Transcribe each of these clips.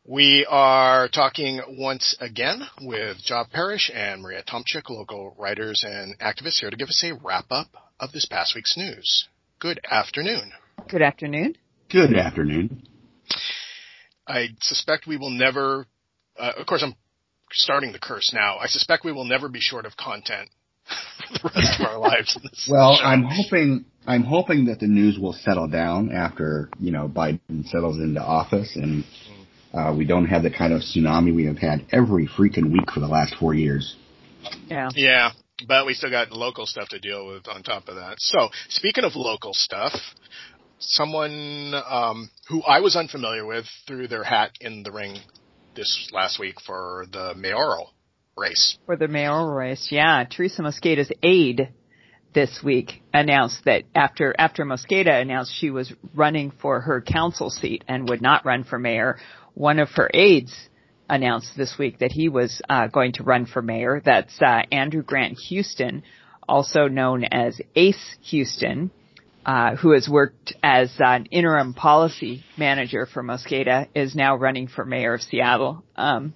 We are talking once again with Job Parrish and Maria Tomchik, local writers and activists, here to give us a wrap-up of this past week's news. Good afternoon. Good afternoon. Good afternoon. I suspect we will never, of course I'm starting the curse now, I suspect we will never be short of content for the rest of our lives. Well, show. I'm hoping that the news will settle down after, Biden settles into office and we don't have the kind of tsunami we have had every freaking week for the last 4 years. Yeah, but we still got local stuff to deal with on top of that. So, speaking of local stuff, someone who I was unfamiliar with threw their hat in the ring this last week for the mayoral race. Yeah. Teresa Mosqueda's aide this week announced that after Mosqueda announced she was running for her council seat and would not run for mayor, one of her aides announced this week that he was going to run for mayor. That's Andrew Grant Houston, also known as Ace Houston, who has worked as an interim policy manager for Mosqueda, is now running for mayor of Seattle.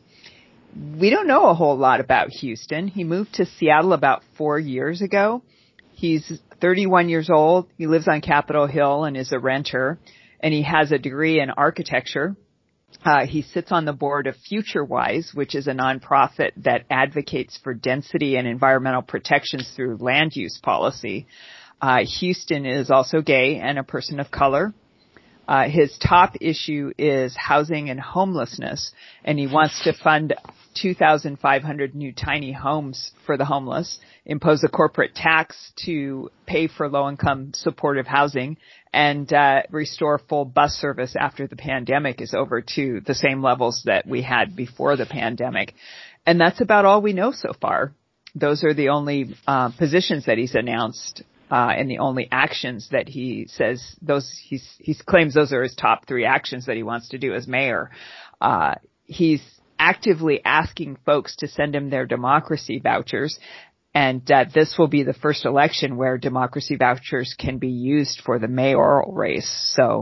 We don't know a whole lot about Houston. He moved to Seattle about 4 years ago. He's 31 years old. He lives on Capitol Hill and is a renter, and he has a degree in architecture. He sits on the board of FutureWise, which is a nonprofit that advocates for density and environmental protections through land use policy. Houston is also gay and a person of color. His top issue is housing and homelessness, and he wants to fund 2,500 new tiny homes for the homeless, impose a corporate tax to pay for low-income supportive housing, and restore full bus service after the pandemic is over to the same levels that we had before the pandemic. And that's about all we know so far. Those are the only positions that he's announced. And the only actions that he says he claims those are his top 3 actions that he wants to do as mayor. He's actively asking folks to send him their democracy vouchers, and this will be the first election where democracy vouchers can be used for the mayoral race. So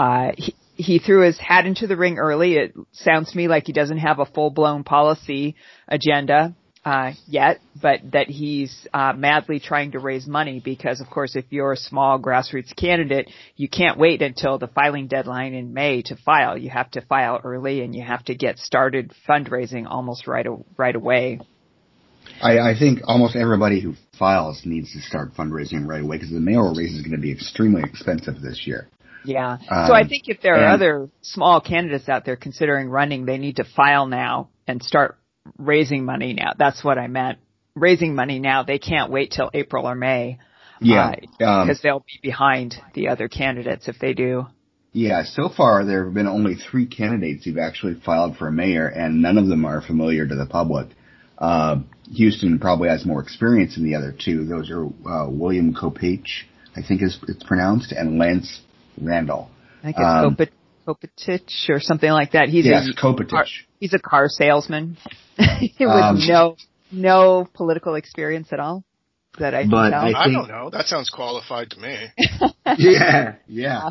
he threw his hat into the ring early. It sounds to me like he doesn't have a full-blown policy agenda yet, but that he's madly trying to raise money because, of course, if you're a small grassroots candidate, you can't wait until the filing deadline in May to file. You have to file early, and you have to get started fundraising almost right away. I think almost everybody who files needs to start fundraising right away because the mayoral race is going to be extremely expensive this year. Yeah. So I think if there are other small candidates out there considering running, they need to file now and start raising money now. That's what I meant. Raising money now. They can't wait till April or May. Yeah. Because they'll be behind the other candidates if they do. Yeah. So far, there have been only 3 candidates who've actually filed for mayor, and none of them are familiar to the public. Houston probably has more experience than the other 2. Those are William Kopech, I think it's pronounced, and Lance Randall. I think it's Kopetich or something like that. Kopetich. He's a car salesman with no political experience at all. That I can tell. I don't know. That sounds qualified to me. Yeah.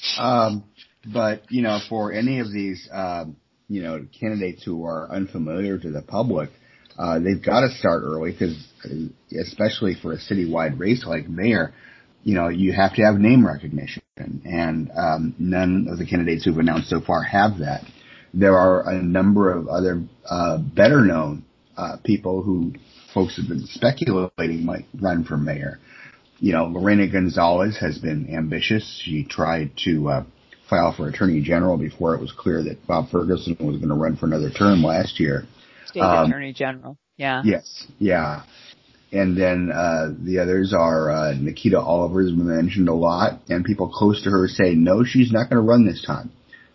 But for any of these candidates who are unfamiliar to the public, they've got to start early because, especially for a citywide race like mayor, you have to have name recognition, and none of the candidates who've announced so far have that. There are a number of other better-known people who folks have been speculating might run for mayor. Lorena Gonzalez has been ambitious. She tried to file for attorney general before it was clear that Bob Ferguson was going to run for another term last year. State attorney general, yeah. Yes, yeah. And then the others are Nikita Oliver has been mentioned a lot, and people close to her say, no, she's not going to run this time.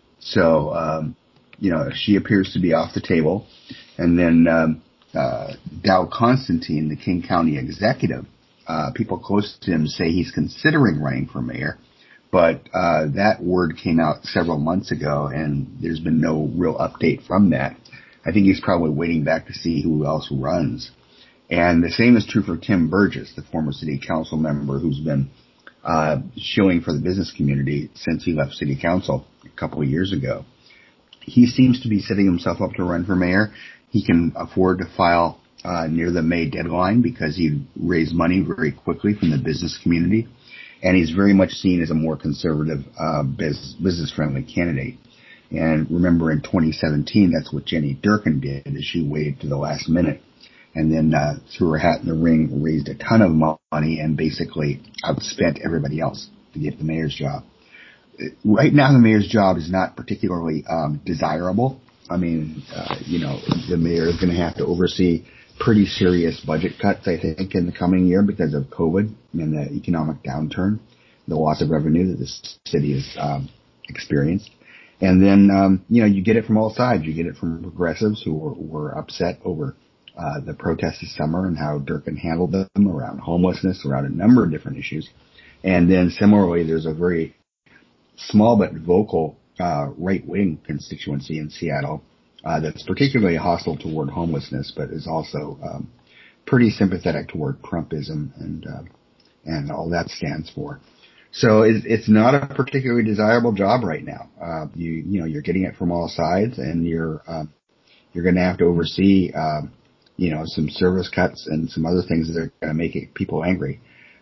So, she appears to be off the table. And then Dow Constantine, the King County executive, people close to him say he's considering running for mayor. But that word came out several months ago, and there's been no real update from that. I think he's probably waiting back to see who else runs. And the same is true for Tim Burgess, the former city council member who's been showing for the business community since he left city council a couple of years ago. he seems to be setting himself up to run for mayor. He can afford to file near the May deadline because he raised money very quickly from the business community, and he's very much seen as a more conservative, business-friendly candidate. And remember, in 2017, that's what Jenny Durkan did, is she waited to the last minute and then threw her hat in the ring, raised a ton of money, and basically outspent everybody else to get the mayor's job. Right now, the mayor's job is not particularly desirable. I mean, the mayor is going to have to oversee pretty serious budget cuts, I think, in the coming year because of COVID and the economic downturn, the loss of revenue that this city has experienced. And then, you get it from all sides. You get it from progressives who were upset over the protests this summer and how Durkan handled them around homelessness, around a number of different issues. And then similarly, there's a very small but vocal right-wing constituency in Seattle that's particularly hostile toward homelessness, but is also pretty sympathetic toward Trumpism and all that stands for. So it's not a particularly desirable job right now. You're getting it from all sides, and you're going to have to oversee some service cuts and some other things that are going to make people angry.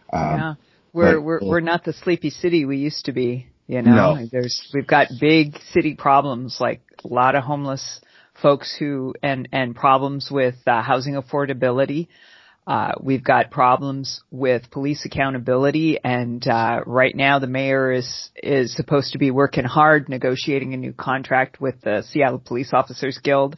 We're not the sleepy city we used to be. No. We've got big city problems, like a lot of homeless folks and problems with housing affordability. We've got problems with police accountability, and right now the mayor is supposed to be working hard negotiating a new contract with the Seattle Police Officers Guild.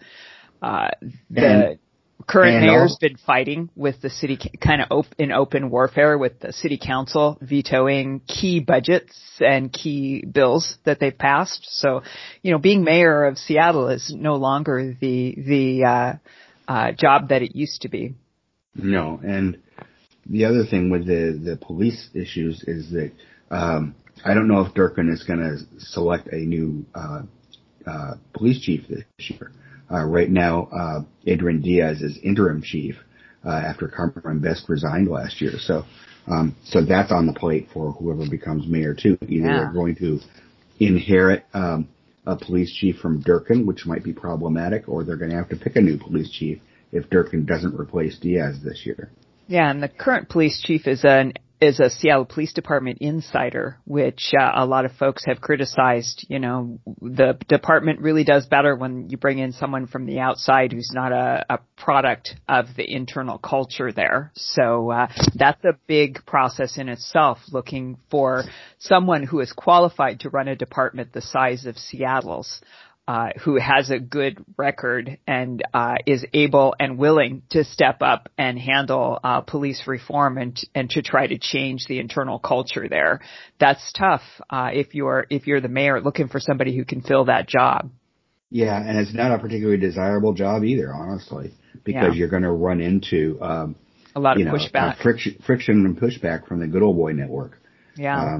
The current mayor's been fighting with the city in open warfare with the city council vetoing key budgets and key bills that they've passed. So, being mayor of Seattle is no longer the job that it used to be. No, and the other thing with the police issues is that I don't know if Durkan is going to select a new police chief this year. Right now, Adrian Diaz is interim chief after Carmen Best resigned last year. So that's on the plate for whoever becomes mayor too. Either they're going to inherit a police chief from Durkan, which might be problematic, or they're going to have to pick a new police chief if Durkan doesn't replace Diaz this year. Yeah, and the current police chief is a Seattle Police Department insider, which a lot of folks have criticized. The department really does better when you bring in someone from the outside who's not a product of the internal culture there. So that's a big process in itself, looking for someone who is qualified to run a department the size of Seattle's. Who has a good record and is able and willing to step up and handle police reform and to try to change the internal culture there. That's tough if you're the mayor looking for somebody who can fill that job. Yeah, and it's not a particularly desirable job either, honestly, because you're going to run into a lot of pushback, friction and pushback from the Good Old Boy Network. Yeah.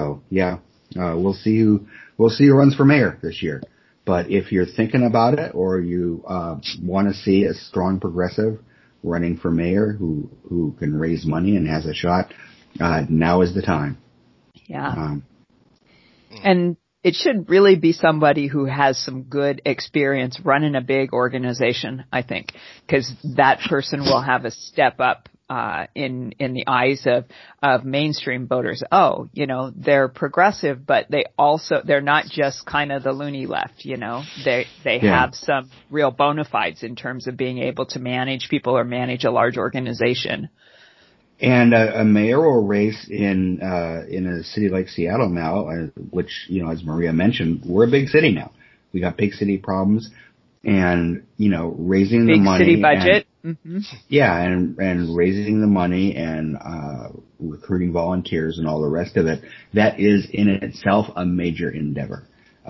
We'll see who runs for mayor this year. But if you're thinking about it, or you want to see a strong progressive running for mayor who can raise money and has a shot, now is the time. Yeah. And it should really be somebody who has some good experience running a big organization, I think, because that person will have a step up in the eyes of mainstream voters. Oh, they're progressive, but they're not just kind of the loony left, they have some real bona fides in terms of being able to manage people or manage a large organization. And a mayoral race in a city like Seattle now, which, as Maria mentioned, we're a big city now. We got big city problems, and raising the money, big city budget. And raising the money and recruiting volunteers and all the rest of it. That is in itself a major endeavor.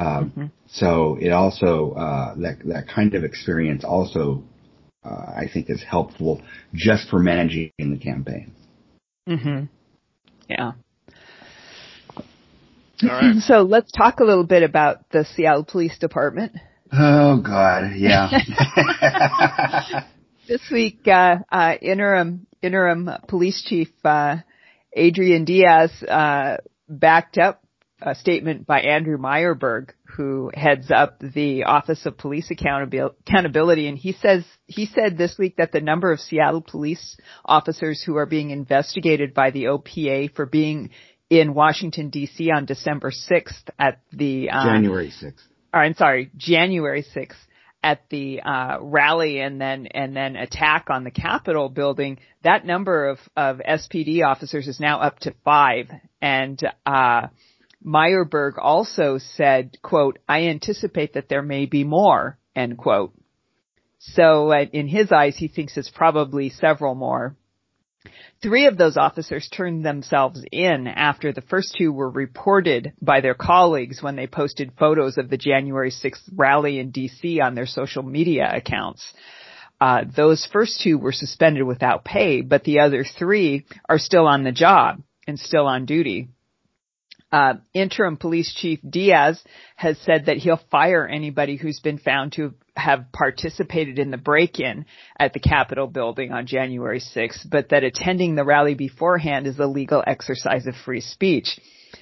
So it also that kind of experience also I think is helpful just for managing the campaign. Yeah. All right. So let's talk a little bit about the Seattle Police Department. Oh God, yeah. This week, interim police chief Adrian Diaz backed up a statement by Andrew Meyerberg, who heads up the Office of Police Accountability, and he said this week that the number of Seattle police officers who are being investigated by the OPA for being in Washington D.C. on December 6th at the January 6th at the rally and then attack on the Capitol building. That number of SPD officers is now up to 5, and Meyerberg also said, quote, "I anticipate that there may be more," end quote. So in his eyes, he thinks it's probably several more. 3 of those officers turned themselves in after the first 2 were reported by their colleagues when they posted photos of the January 6th rally in D.C. on their social media accounts. Those first 2 were suspended without pay, but the other 3 are still on the job and still on duty. Interim Police Chief Diaz has said that he'll fire anybody who's been found to have participated in the break-in at the Capitol building on January 6th, but that attending the rally beforehand is a legal exercise of free speech.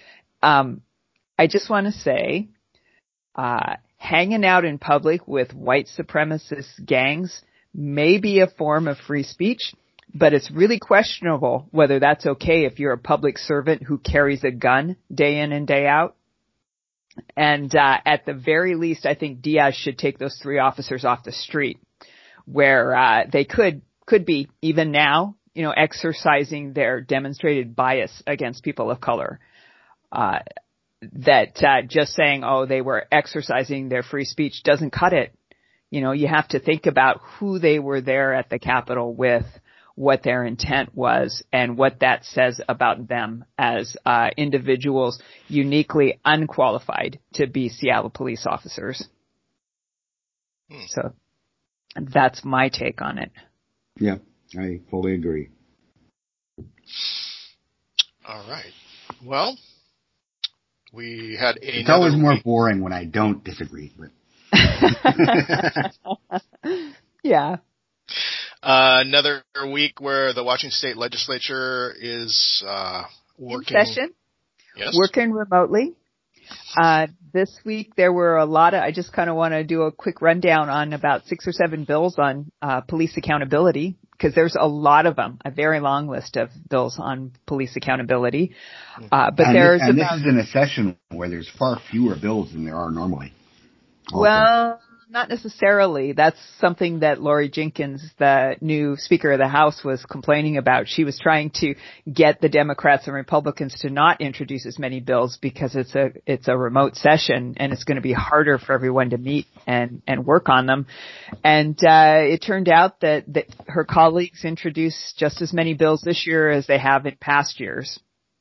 I just want to say, hanging out in public with white supremacist gangs may be a form of free speech, but it's really questionable whether that's okay if you're a public servant who carries a gun day in and day out. And at the very least, I think Diaz should take those 3 officers off the street, where they could be, even now, exercising their demonstrated bias against people of color. That just saying, oh, they were exercising their free speech doesn't cut it. You have to think about who they were there at the Capitol with, what their intent was, and what that says about them as individuals uniquely unqualified to be Seattle police officers. So that's my take on it. Yeah, I fully agree. All right. Well, we had It's always more boring when I don't disagree with. Yeah. Another week where the Washington State Legislature is working. In session. Yes. Working remotely. This week there were I just kind of want to do a quick rundown on about 6 or 7 bills on police accountability, because there's a lot of them, a very long list of bills on police accountability. But this is in a session where there's far fewer bills than there are normally. Also. Well, not necessarily. That's something that Lori Jenkins, the new Speaker of the House, was complaining about. She was trying to get the Democrats and Republicans to not introduce as many bills because it's a remote session and it's going to be harder for everyone to meet and work on them. And it turned out that her colleagues introduced just as many bills this year as they have in past years.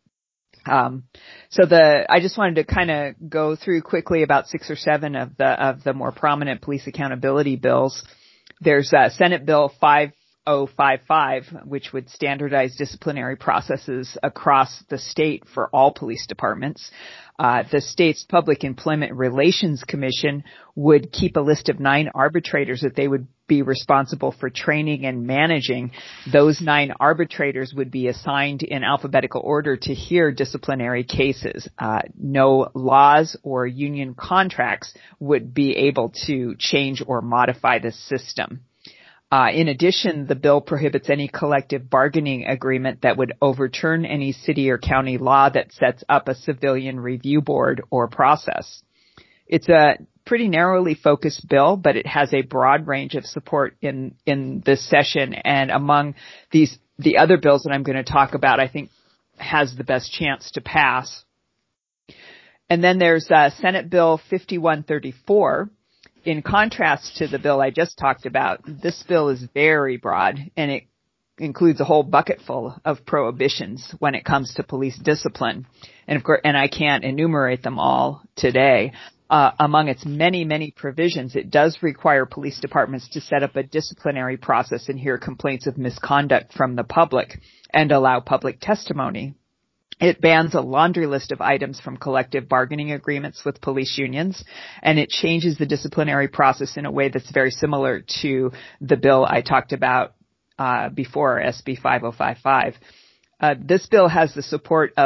I just wanted to kind of go through quickly about 6 or 7 of the more prominent police accountability bills. There's Senate Bill 5055, which would standardize disciplinary processes across the state for all police departments. The state's Public Employment Relations Commission would keep a list of 9 arbitrators that they would be responsible for training and managing. Those 9 arbitrators would be assigned in alphabetical order to hear disciplinary cases. No laws or union contracts would be able to change or modify the system. In addition, the bill prohibits any collective bargaining agreement that would overturn any city or county law that sets up a civilian review board or process. It's a pretty narrowly focused bill, but it has a broad range of support in this session. And among the other bills that I'm going to talk about, I think has the best chance to pass. And then there's Senate Bill 5134. In contrast to the bill I just talked about, this bill is very broad, and it includes a whole bucket full of prohibitions when it comes to police discipline. And of course, and I can't enumerate them all today. Among its many, many provisions, it does require police departments to set up a disciplinary process and hear complaints of misconduct from the public and allow public testimony. It bans a laundry list of items from collective bargaining agreements with police unions, and it changes the disciplinary process in a way that's very similar to the bill I talked about before, SB 5055. This bill has the support of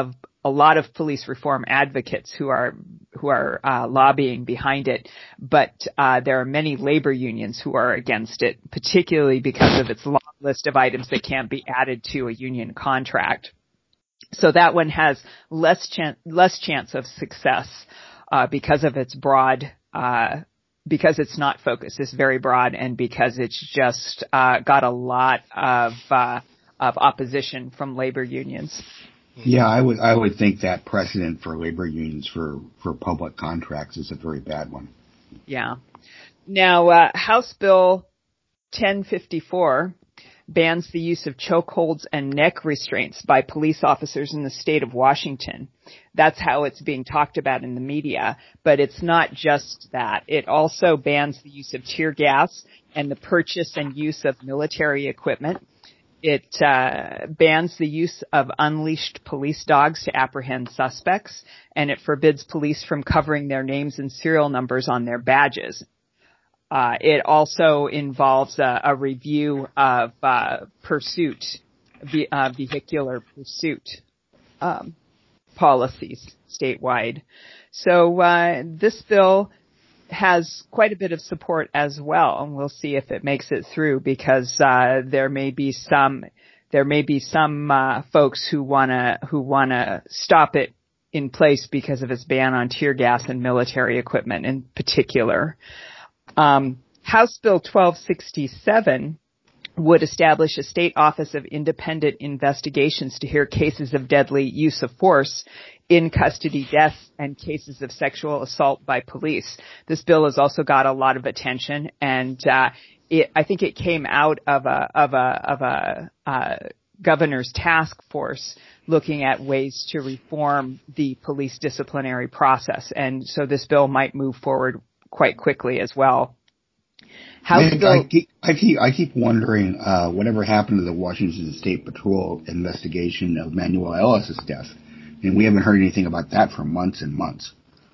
a lot of police reform advocates who are lobbying behind it, but there are many labor unions who are against it, particularly because of its long list of items that can't be added to a union contract. So that one has less chance of success because of its broad, because it's not focused. It's very broad, and because it's just got a lot of opposition from labor unions. Yeah, I would think that precedent for labor unions for public contracts is a very bad one. Yeah. Now, House Bill 1054 bans the use of chokeholds and neck restraints by police officers in the state of Washington. That's how it's being talked about in the media. But it's not just that. It also bans the use of tear gas and the purchase and use of military equipment. It bans the use of unleashed police dogs to apprehend suspects, and it forbids police from covering their names and serial numbers on their badges. It also involves a review of vehicular pursuit policies statewide. So this bill has quite a bit of support as well, and we'll see if it makes it through, because there may be some folks who wanna stop it in place because of its ban on tear gas and military equipment in particular. House Bill 1267 would establish a state office of independent investigations to hear cases of deadly use of force, in custody deaths, and cases of sexual assault by police. This bill has also got a lot of attention, and I think it came out of a governor's task force looking at ways to reform the police disciplinary process, and so this bill might move forward quite quickly as well. I keep wondering whatever happened to the Washington State Patrol investigation of Manuel Ellis's death, and we haven't heard anything about that for months and months.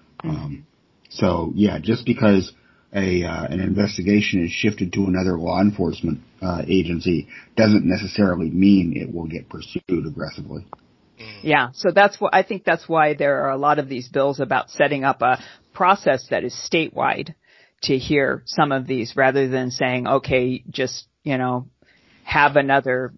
So yeah, just because an investigation is shifted to another law enforcement agency doesn't necessarily mean it will get pursued aggressively. Yeah, so I think that's why there are a lot of these bills about setting up a process that is statewide to hear some of these, rather than saying, okay, just, have another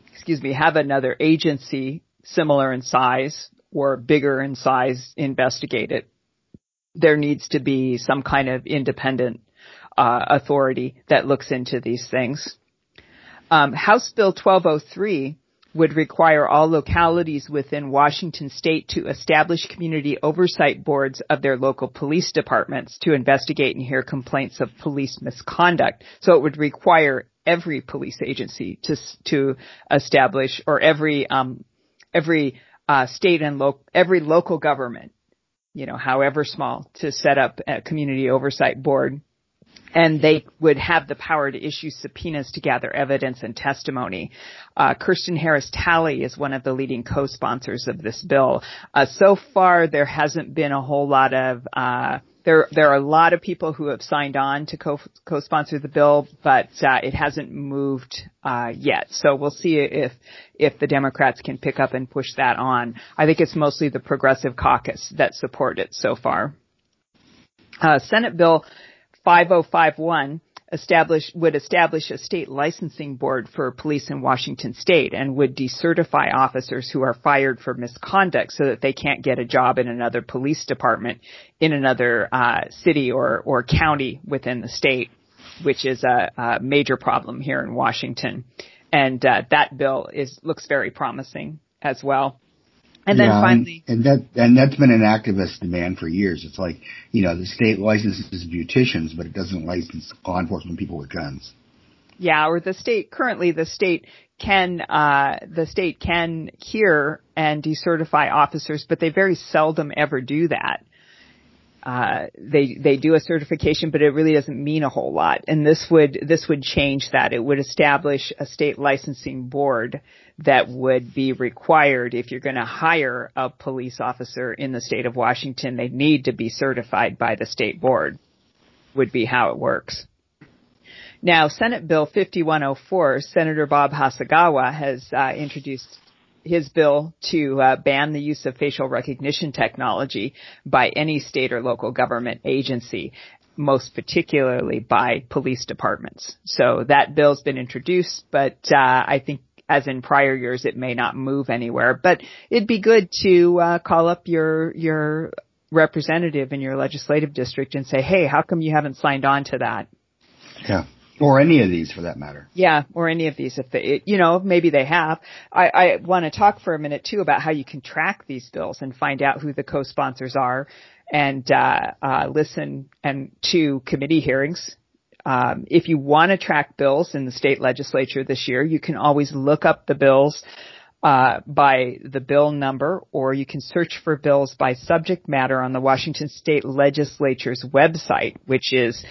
agency similar in size or bigger in size investigate it. There needs to be some kind of independent authority that looks into these things. House Bill 1203 would require all localities within Washington state to establish community oversight boards of their local police departments to investigate and hear complaints of police misconduct. So it would require every police agency to establish, or every state and every local government, however small, to set up a community oversight board. And they would have the power to issue subpoenas to gather evidence and testimony. Kirsten Harris Talley is one of the leading co-sponsors of this bill. So far, there hasn't been a whole lot of there are a lot of people who have signed on to co-sponsor the bill, but it hasn't moved yet. So we'll see if the Democrats can pick up and push that on. I think it's mostly the Progressive Caucus that support it so far. Senate Bill 5051 would establish a state licensing board for police in Washington state, and would decertify officers who are fired for misconduct so that they can't get a job in another police department in another city or county within the state, which is a major problem here in Washington. And that bill looks very promising as well. And then finally, and that's been an activist demand for years. It's like, the state licenses beauticians, but it doesn't license law enforcement people with guns. Yeah, or the state can hear and decertify officers, but they very seldom ever do that. They do a certification, but it really doesn't mean a whole lot. And this would change that. It would establish a state licensing board that would be required. If you're going to hire a police officer in the state of Washington, they need to be certified by the state board, would be how it works. Now, Senate Bill 5104, Senator Bob Hasagawa has introduced his bill to ban the use of facial recognition technology by any state or local government agency, most particularly by police departments. So that bill's been introduced, but I think as in prior years, it may not move anywhere. But it'd be good to call up your representative in your legislative district and say, hey, how come you haven't signed on to that? Yeah. Or any of these, for that matter. Yeah, or any of these. If they, maybe they have. I want to talk for a minute too about how you can track these bills and find out who the co-sponsors are, and listen to committee hearings. If you want to track bills in the state legislature this year, you can always look up the bills by the bill number, or you can search for bills by subject matter on the Washington State Legislature's website, which is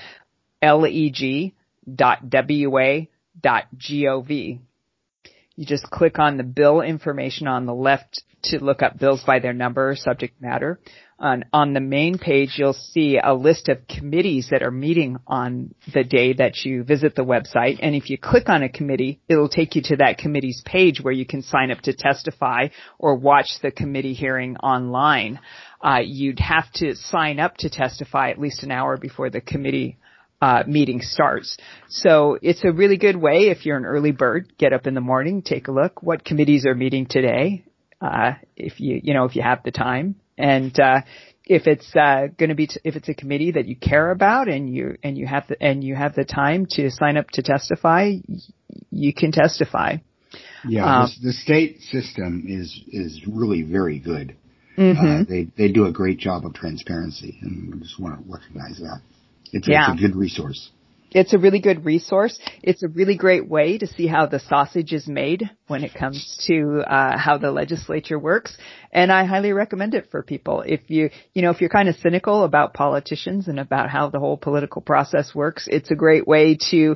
leg.wa.gov. You just click on the bill information on the left to look up bills by their number or subject matter. On the main page, you'll see a list of committees that are meeting on the day that you visit the website. And if you click on a committee, it'll take you to that committee's page where you can sign up to testify or watch the committee hearing online. You'd have to sign up to testify at least an hour before the committee meeting starts. So it's a really good way, if you're an early bird, get up in the morning, take a look what committees are meeting today, if you have the time. And if it's if it's a committee that you care about and you have the time to sign up to testify, you can testify. Yeah, the state system is really very good. Mm-hmm. They do a great job of transparency, and I just want to recognize that. It's a good resource. It's a really good resource. It's a really great way to see how the sausage is made when it comes to how the legislature works. And I highly recommend it for people. If you're kind of cynical about politicians and about how the whole political process works, it's a great way to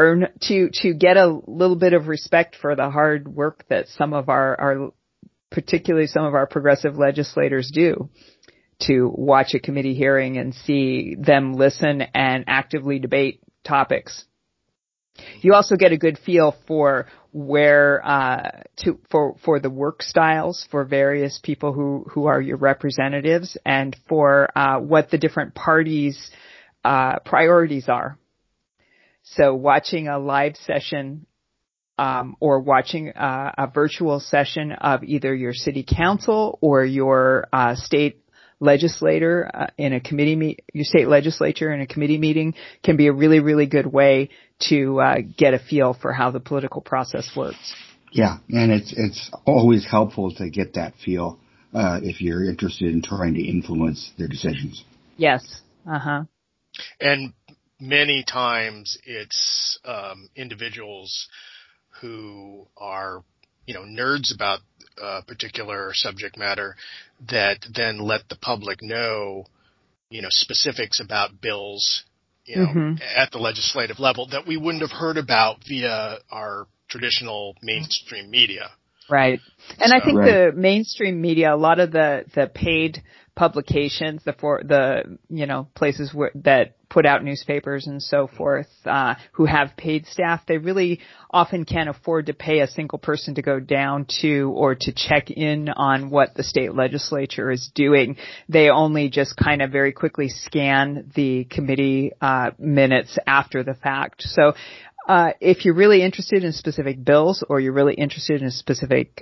get a little bit of respect for the hard work that some of particularly some of our progressive legislators do, to watch a committee hearing and see them listen and actively debate topics. You also get a good feel for where for the work styles for various people who are your representatives, and for what the different parties' priorities are. So watching a live session or watching a virtual session of either your city council or your state legislator in a committee your state legislature in a committee meeting can be a really, really good way to get a feel for how the political process works. Yeah, and it's always helpful to get that feel if you're interested in trying to influence their decisions. Yes. Uh-huh. And many times it's individuals who are, nerds about particular subject matter that then let the public know, specifics about bills, mm-hmm. at the legislative level that we wouldn't have heard about via our traditional mainstream media. Right. And I think the mainstream media, a lot of the paid publications, the places that put out newspapers and so forth, who have paid staff, they really often can't afford to pay a single person to go down to or to check in on what the state legislature is doing. They only just kind of very quickly scan the committee minutes after the fact. So if you're really interested in specific bills, or you're really interested in a specific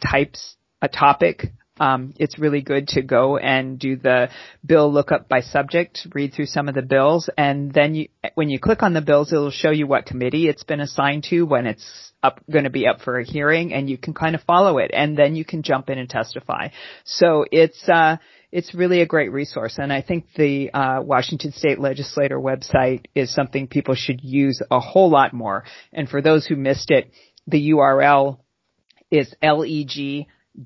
topic, it's really good to go and do the bill lookup by subject, read through some of the bills, and then when you click on the bills, it'll show you what committee it's been assigned to, when it's going to be up for a hearing, and you can kind of follow it, and then you can jump in and testify. So it's really a great resource, and I think the Washington State Legislature website is something people should use a whole lot more. And for those who missed it, the URL is leg.wa.gov.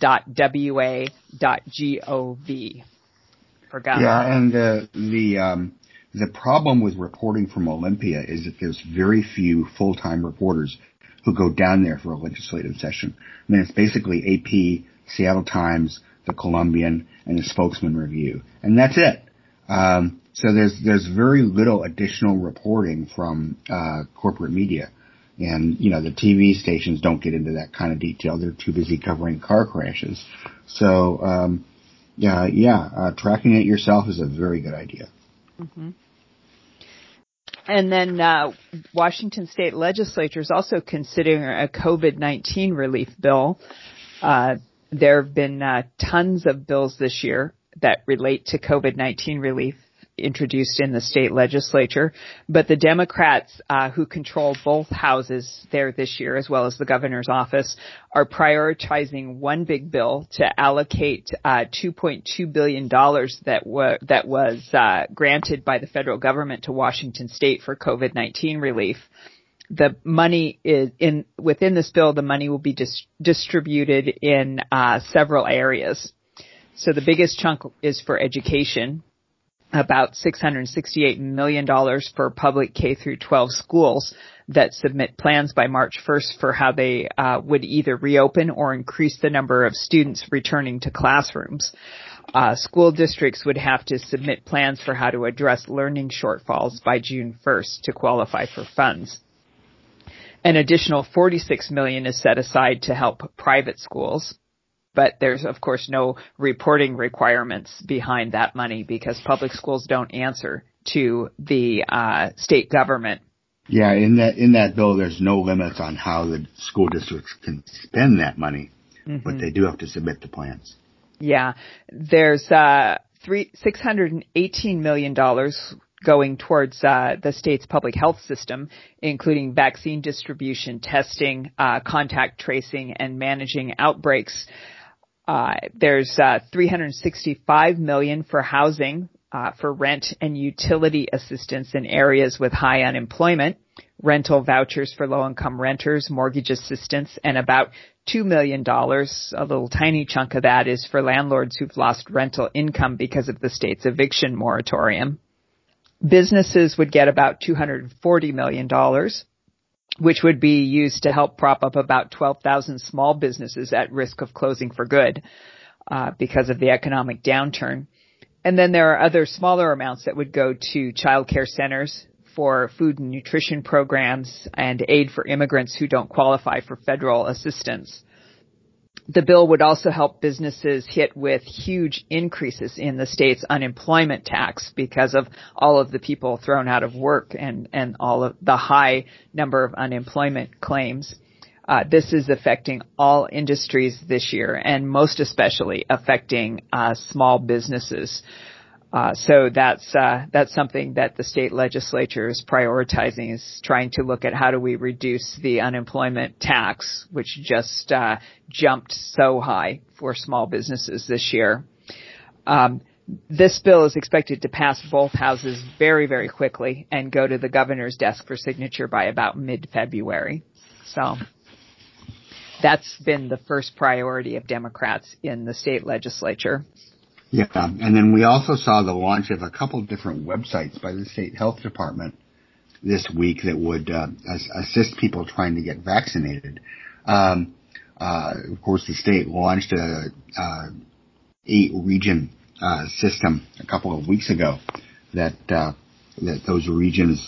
Forgot. Yeah, and the problem with reporting from Olympia is that there's very few full-time reporters who go down there for a legislative session. I mean, it's basically AP, Seattle Times, the Columbian, and the Spokesman Review, and that's it. So there's very little additional reporting from corporate media, And, the TV stations don't get into that kind of detail. They're too busy covering car crashes. So, tracking it yourself is a very good idea. Mm-hmm. And then Washington State Legislature is also considering a COVID-19 relief bill. There have been tons of bills this year that relate to COVID-19 relief introduced in the state legislature, but the Democrats who control both houses there this year, as well as the governor's office, are prioritizing one big bill to allocate $2.2 billion that was granted by the federal government to Washington State for COVID-19 relief. The money within this bill, the money will be distributed in several areas. So the biggest chunk is for education, about $668 million for public K through 12 schools that submit plans by March 1st for how they would either reopen or increase the number of students returning to classrooms. School districts would have to submit plans for how to address learning shortfalls by June 1st to qualify for funds. An additional $46 million is set aside to help private schools. But there's, of course, no reporting requirements behind that money because public schools don't answer to the state government. Yeah, in that bill, there's no limits on how the school districts can spend that money, but they do have to submit the plans. Yeah, there's $618 million going towards the state's public health system, including vaccine distribution, testing, contact tracing, and managing outbreaks. There's $365 million for housing, for rent and utility assistance in areas with high unemployment, rental vouchers for low-income renters, mortgage assistance, and about $2 million, a little tiny chunk of that, is for landlords who've lost rental income because of the state's eviction moratorium. Businesses would get about $240 million, which would be used to help prop up about 12,000 small businesses at risk of closing for good because of the economic downturn. And then there are other smaller amounts that would go to child care centers for food and nutrition programs and aid for immigrants who don't qualify for federal assistance. The bill would also help businesses hit with huge increases in the state's unemployment tax because of all of the people thrown out of work and all of the high number of unemployment claims. This is affecting all industries this year and most especially affecting small businesses. So that's something that the state legislature is prioritizing, is trying to look at how do we reduce the unemployment tax, which just jumped so high for small businesses this year. This bill is expected to pass both houses very, very quickly and go to the governor's desk for signature by about mid-February. So that's been the first priority of Democrats in the state legislature. Yeah, and then we also saw the launch of a couple different websites by the state health department this week that would assist people trying to get vaccinated. Of course, the state launched a 8-region system a couple of weeks ago that those regions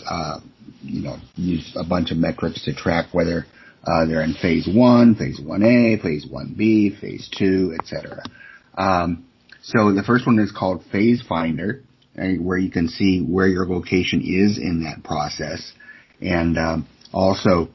use a bunch of metrics to track whether they're in phase 1, phase 1A, phase 1B, phase 2, etc. So the first one is called Phase Finder, where you can see where your location is in that process, and also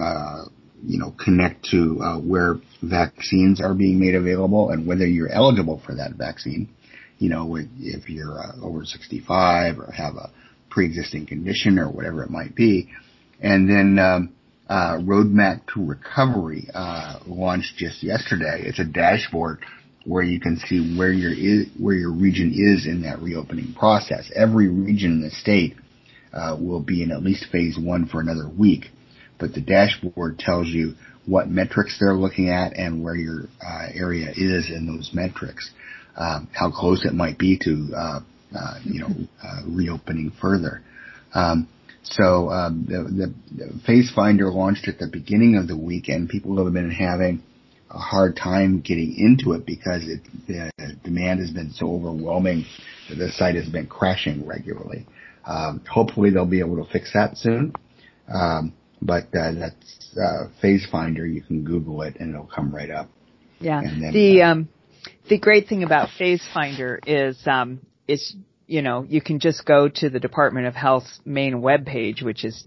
connect to where vaccines are being made available and whether you're eligible for that vaccine. If you're over 65 or have a pre-existing condition or whatever it might be. And then Roadmap to Recovery launched just yesterday. It's a dashboard where you can see where your region is in that reopening process. Every region in the state will be in at least phase 1 for another week, but the dashboard tells you what metrics they're looking at and where your area is in those metrics, how close it might be to reopening further. So the Phase Finder launched at the beginning of the weekend. People have been having a hard time getting into it because the demand has been so overwhelming that the site has been crashing regularly. Hopefully they'll be able to fix that soon. but that's Phase Finder. You can Google it and it'll come right up. Yeah. And then, the great thing about Phase Finder is you can just go to the Department of Health's main webpage, which is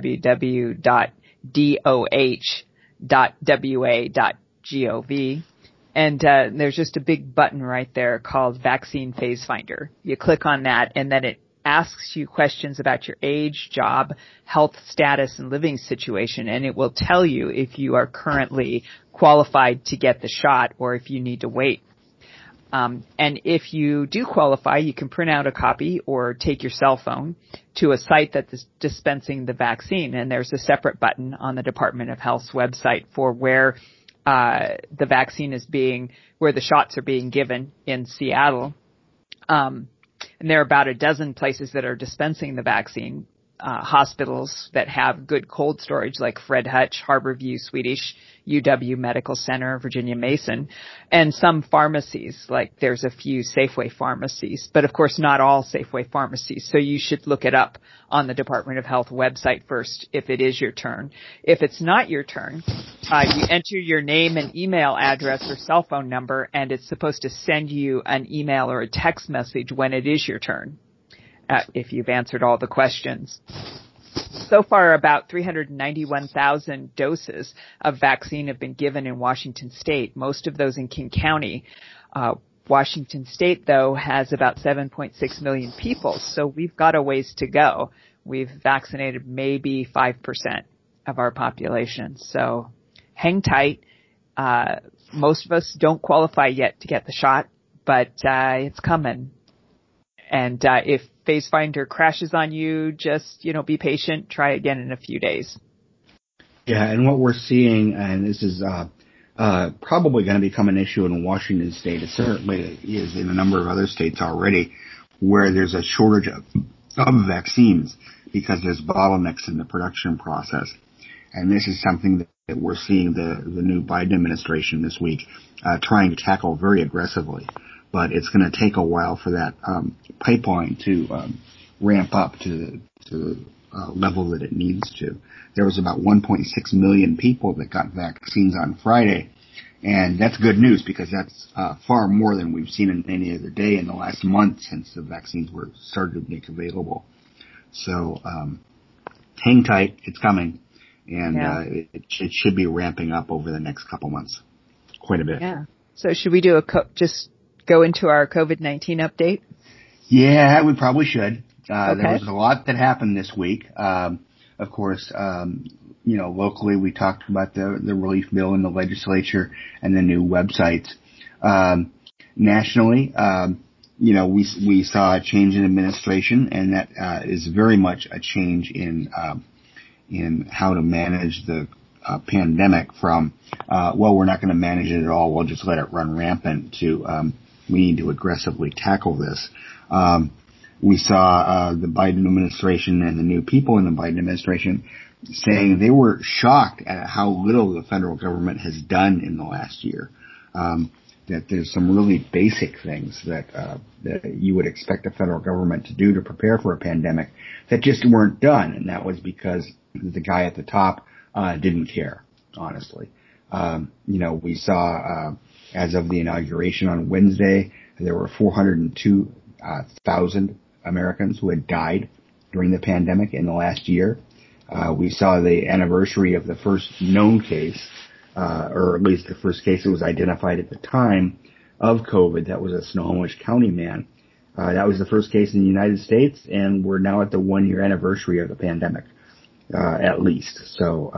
www.doh.wa.gov. And there's just a big button right there called Vaccine Phase Finder. You click on that, and then it asks you questions about your age, job, health status, and living situation, and it will tell you if you are currently qualified to get the shot or if you need to wait. And if you do qualify, you can print out a copy or take your cell phone to a site that's dispensing the vaccine, and there's a separate button on the Department of Health's website for where the vaccine is where the shots are being given in Seattle. And there are about a dozen places that are dispensing the vaccine, hospitals that have good cold storage like Fred Hutch, Harborview Swedish, UW Medical Center, Virginia Mason, and some pharmacies, like there's a few Safeway pharmacies, but of course not all Safeway pharmacies. So you should look it up on the Department of Health website first if it is your turn. If it's not your turn, you enter your name and email address or cell phone number, and it's supposed to send you an email or a text message when it is your turn, if you've answered all the questions. So far, about 391,000 doses of vaccine have been given in Washington State, most of those in King County. Washington State, though, has about 7.6 million people, so we've got a ways to go. We've vaccinated maybe 5% of our population, so hang tight. Most of us don't qualify yet to get the shot, but it's coming. And if Phase Finder crashes on you, just, be patient. Try again in a few days. Yeah, and what we're seeing, and this is probably going to become an issue in Washington State. It certainly is in a number of other states already, where there's a shortage of vaccines because there's bottlenecks in the production process. And this is something that we're seeing the new Biden administration this week trying to tackle very aggressively. But it's going to take a while for that pipeline to ramp up to the level that it needs to. There was about 1.6 million people that got vaccines on Friday, and that's good news because that's far more than we've seen in any other day in the last month since the vaccines were started to make available. So hang tight, it's coming, and it should be ramping up over the next couple months, quite a bit. Yeah. So should we do just go into our COVID-19 update? Yeah, we probably should. Okay. There was a lot that happened this week. Of course, locally we talked about the relief bill in the legislature and the new websites. Nationally, we saw a change in administration, and that is very much a change in how to manage the pandemic from, we're not going to manage it at all, we'll just let it run rampant, to we need to aggressively tackle this. We saw the Biden administration and the new people in the Biden administration saying they were shocked at how little the federal government has done in the last year. That there's some really basic things that you would expect the federal government to do to prepare for a pandemic that just weren't done, and that was because the guy at the top didn't care, honestly. We saw as of the inauguration on Wednesday, there were 402,000 Americans who had died during the pandemic in the last year. We saw the anniversary of the first known case, or at least the first case that was identified at the time of COVID. That was a Snohomish County man. That was the first case in the United States, and we're now at the 1-year anniversary of the pandemic, at least. So,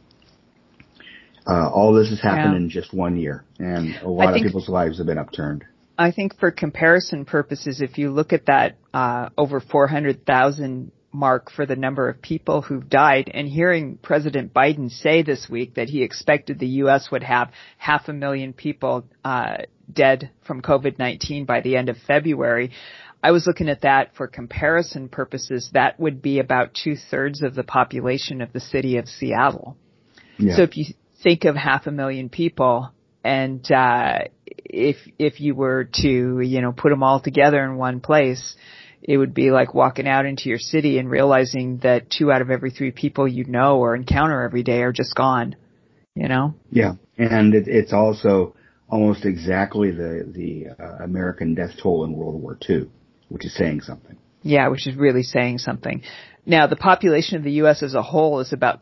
all this has happened in just 1 year, and a lot of people's lives have been upturned. I think for comparison purposes, if you look at that over 400,000 mark for the number of people who've died, and hearing President Biden say this week that he expected the U.S. would have 500,000 people dead from COVID-19 by the end of February, I was looking at that for comparison purposes. That would be about 2/3 of the population of the city of Seattle. Yeah. So if you think of 500,000 people, and if you were to, put them all together in one place, it would be like walking out into your city and realizing that 2 out of every 3 people you know or encounter every day are just gone, you know? Yeah. And it's also almost exactly the American death toll in World War II, which is saying something. Yeah, which is really saying something. Now, the population of the U.S. as a whole is about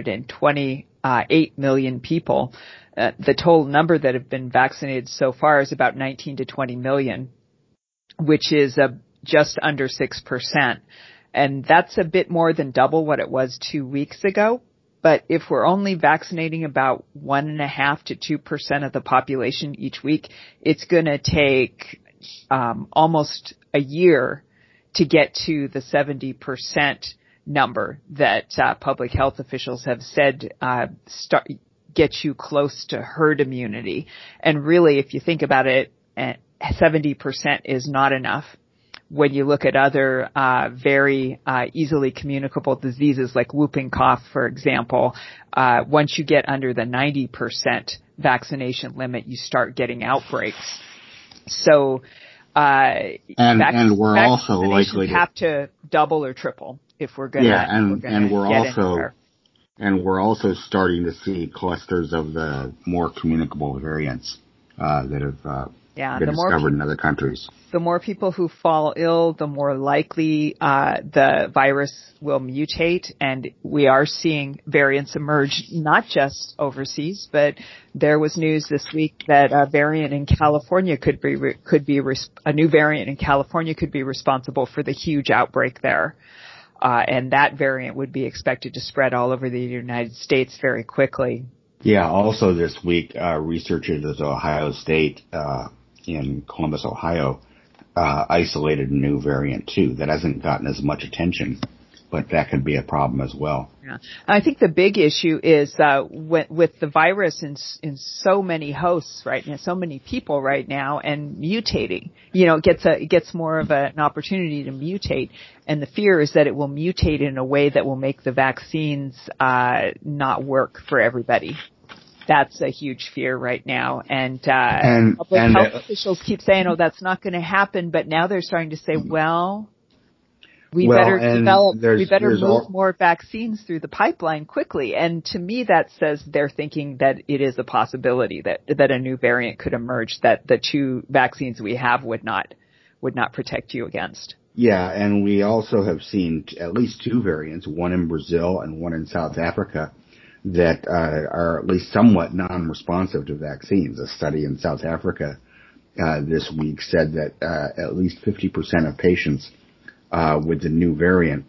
328 million people. The total number that have been vaccinated so far is about 19 to 20 million, which is just under 6%. And that's a bit more than double what it was 2 weeks ago. But if we're only vaccinating about 1.5% to 2% of the population each week, it's going to take almost a year to get to the 70% number that public health officials have said get you close to herd immunity. And really, if you think about it, 70% is not enough. When you look at other very easily communicable diseases like whooping cough, for example, once you get under the 90% vaccination limit, you start getting outbreaks. So and we're also likely to have to double or triple if we're going to we're also starting to see clusters of the more communicable variants that have been discovered in other countries. The more people who fall ill, the more likely the virus will mutate, and we are seeing variants emerge not just overseas, but there was news this week that a variant in California a new variant in California could be responsible for the huge outbreak there. And that variant would be expected to spread all over the United States very quickly. Yeah, also this week, researchers at Ohio State in Columbus, Ohio, isolated a new variant too that hasn't gotten as much attention, but that could be a problem as well. Yeah. I think the big issue is with the virus in so many hosts right now, so many people right now, and mutating. It gets more of an opportunity to mutate, and the fear is that it will mutate in a way that will make the vaccines not work for everybody. That's a huge fear right now. And public health officials keep saying, that's not going to happen. But now they're starting to say, we better move more vaccines through the pipeline quickly. And to me, that says they're thinking that it is a possibility that a new variant could emerge that the 2 vaccines we have would not protect you against. Yeah, and we also have seen at least 2 variants, one in Brazil and one in South Africa, that are at least somewhat non-responsive to vaccines. A study in South Africa this week said that at least 50% of patients with the new variant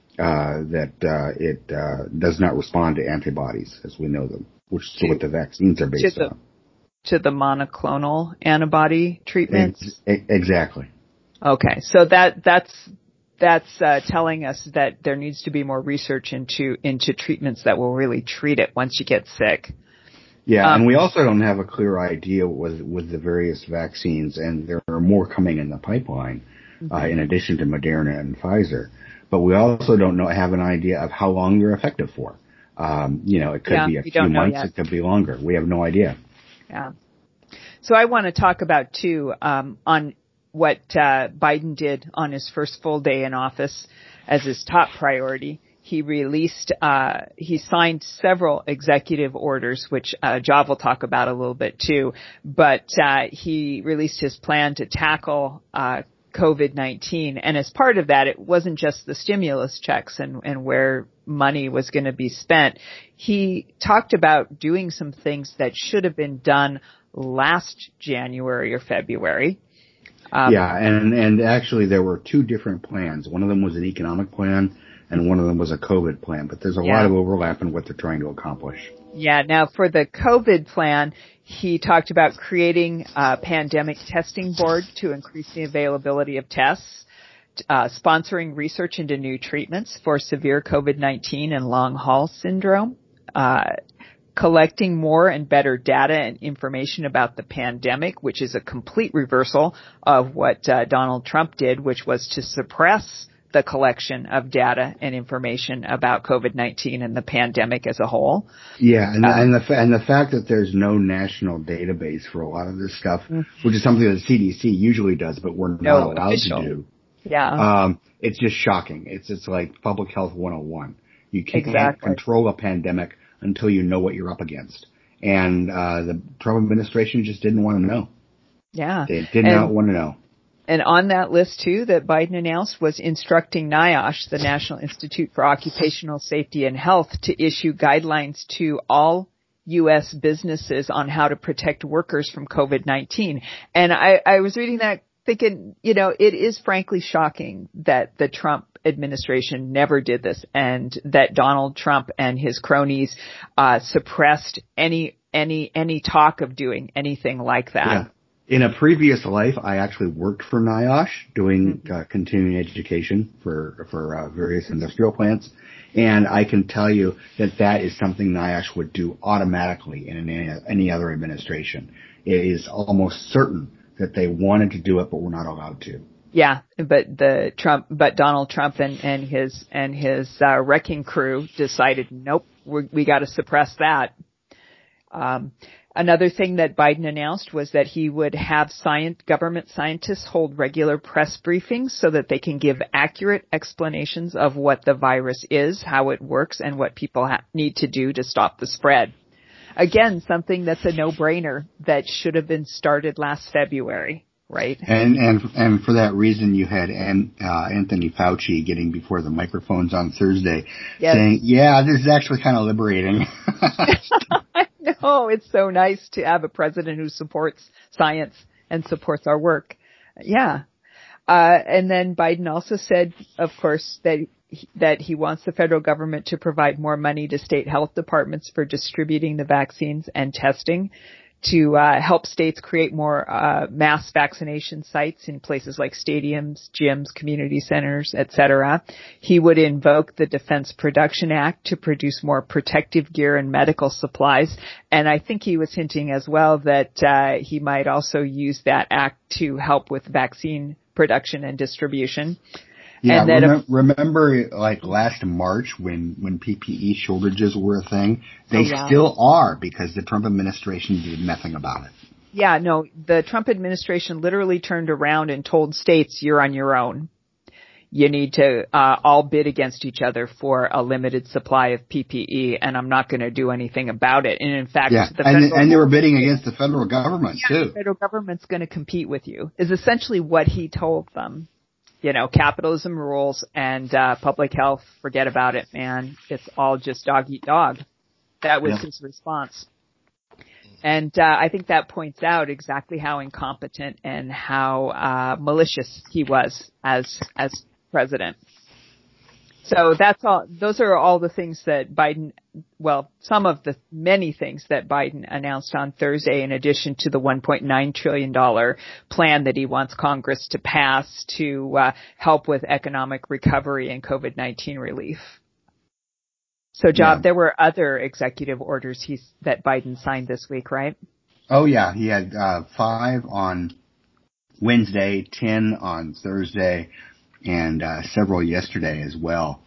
it does not respond to antibodies as we know them, which is what the vaccines are based on. To the monoclonal antibody treatments? Exactly. Okay, so that's telling us that there needs to be more research into treatments that will really treat it once you get sick. Yeah, and we also don't have a clear idea with the various vaccines, and there are more coming in the pipeline, in addition to Moderna and Pfizer. But we also don't have an idea of how long they're effective for. It could be a few months, it could be longer. We have no idea. Yeah. So I want to talk about, too, on what Biden did on his first full day in office as his top priority. He signed several executive orders, which Job will talk about a little bit too, but he released his plan to tackle COVID-19. And as part of that, it wasn't just the stimulus checks and where money was going to be spent. He talked about doing some things that should have been done last January or February. And actually there were 2 different plans. One of them was an economic plan and one of them was a COVID plan, but there's a lot of overlap in what they're trying to accomplish. Yeah, now for the COVID plan, he talked about creating a pandemic testing board to increase the availability of tests, sponsoring research into new treatments for severe COVID-19 and long haul syndrome, collecting more and better data and information about the pandemic, which is a complete reversal of what Donald Trump did, which was to suppress the collection of data and information about COVID-19 and the pandemic as a whole. Yeah, and the fact that there's no national database for a lot of this stuff, which is something that the CDC usually does, but we're not allowed to do. Yeah. It's just shocking. It's like public health 101. You can't Exactly. control a pandemic until you know what you're up against. And the Trump administration just didn't want to know. Yeah. They did not want to know. And on that list, too, that Biden announced was instructing NIOSH, the National Institute for Occupational Safety and Health, to issue guidelines to all U.S. businesses on how to protect workers from COVID-19. And I was reading that thinking, it is frankly shocking that the Trump administration never did this and that Donald Trump and his cronies suppressed any talk of doing anything like that. Yeah. In a previous life, I actually worked for NIOSH doing continuing education for various industrial plants. And I can tell you that is something NIOSH would do automatically in any other administration. It is almost certain that they wanted to do it, but were not allowed to. Yeah, but Donald Trump and his wrecking crew decided, nope, we got to suppress that. Another thing that Biden announced was that he would have government scientists hold regular press briefings so that they can give accurate explanations of what the virus is, how it works, and what people need to do to stop the spread. Again, something that's a no-brainer that should have been started last February, right? And for that reason, you had Anthony Fauci getting before the microphones on Thursday saying, yeah, this is actually kind of liberating. No, it's so nice to have a president who supports science and supports our work. Yeah. And then Biden also said, of course, that he wants the federal government to provide more money to state health departments for distributing the vaccines and testing, to help states create more mass vaccination sites in places like stadiums, gyms, community centers, etc. He would invoke the Defense Production Act to produce more protective gear and medical supplies. And I think he was hinting as well that he might also use that act to help with vaccine production and distribution. Yeah, and remember like last March when PPE shortages were a thing? They still are because the Trump administration did nothing about it. Yeah, no, the Trump administration literally turned around and told states, you're on your own. You need to all bid against each other for a limited supply of PPE, and I'm not going to do anything about it. And in fact, and they were bidding against the federal government too. The federal government's going to compete with you, is essentially what he told them. Capitalism rules and public health, forget about it, man. It's all just dog eat dog. That was his response. And I think that points out exactly how incompetent and how malicious he was as president. So that's all. Those are all the things that some of the many things that Biden announced on Thursday, in addition to the $1.9 trillion plan that he wants Congress to pass to help with economic recovery and COVID-19 relief. So, Job, there were other executive orders that Biden signed this week, right? Oh, yeah. He had 5 on Wednesday, 10 on Thursday, and several yesterday as well.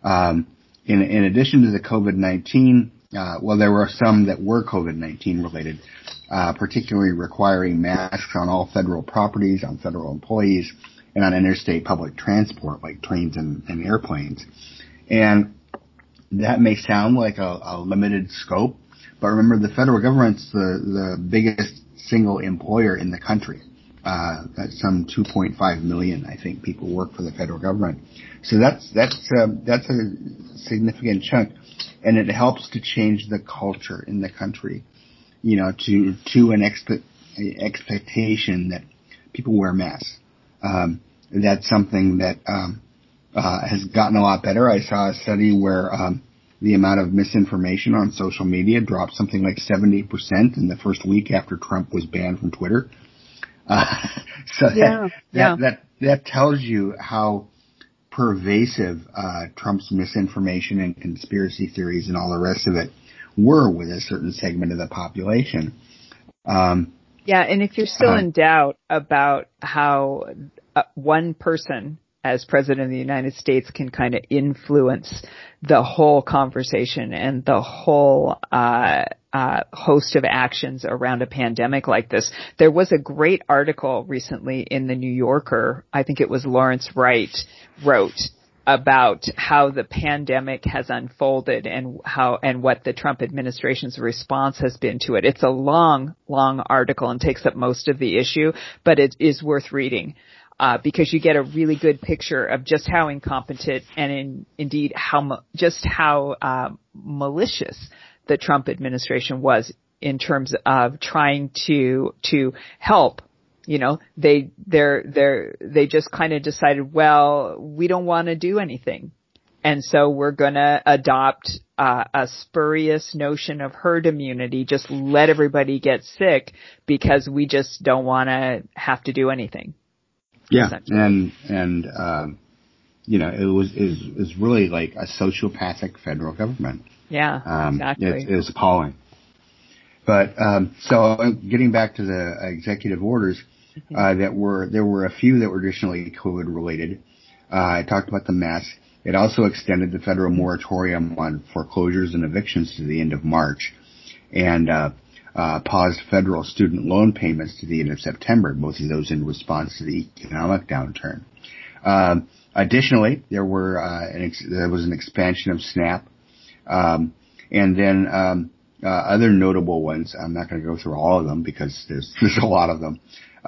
In addition to the COVID-19, there were some that were COVID-19 related, particularly requiring masks on all federal properties, on federal employees, and on interstate public transport like trains and airplanes. And that may sound like a limited scope, but remember the federal government's the biggest single employer in the country. That's some 2.5 million, I think, people work for the federal government. So that's a significant chunk, and it helps to change the culture in the country, to an expectation that people wear masks. That's something that has gotten a lot better. I saw a study where the amount of misinformation on social media dropped something like 70% in the first week after Trump was banned from Twitter. That tells you how pervasive Trump's misinformation and conspiracy theories and all the rest of it were with a certain segment of the population. And if you're still in doubt about how one person as president of the United States can kind of influence the whole conversation and the whole host of actions around a pandemic like this. There was a great article recently in the New Yorker, I think it was Lawrence Wright, wrote about how the pandemic has unfolded and what the Trump administration's response has been to it. It's a long, long article and takes up most of the issue, but it is worth reading. Because you get a really good picture of just how incompetent and indeed how malicious the Trump administration was in terms of trying to help. You know, they just kind of decided, well, we don't want to do anything. And so we're going to adopt a spurious notion of herd immunity, just let everybody get sick because we just don't want to have to do anything. Yeah, and you know, it was really like a sociopathic federal government. Yeah, exactly. It was appalling. But so getting back to the executive orders, there were a few that were additionally COVID related. I talked about the masks. It also extended the federal moratorium on foreclosures and evictions to the end of March, and paused federal student loan payments to the end of September, both of those in response to the economic downturn. Additionally, there was an expansion of SNAP, and then other notable ones. I'm not going to go through all of them because there's a lot of them.